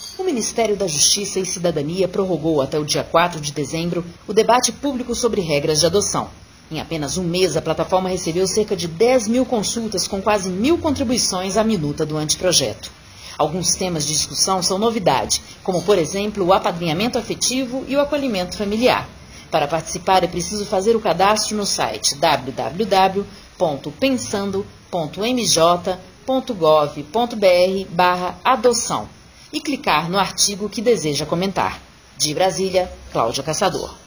O Ministério da Justiça e Cidadania prorrogou até o dia 4 de dezembro o debate público sobre regras de adoção. Em apenas um mês, a plataforma recebeu cerca de 10 mil consultas com quase 1.000 contribuições à minuta do anteprojeto. Alguns temas de discussão são novidade, como, por exemplo, o apadrinhamento afetivo e o acolhimento familiar. Para participar, é preciso fazer o cadastro no site www.pensando.mj.gov.br/adoção e clicar no artigo que deseja comentar. De Brasília, Cláudia Caçador.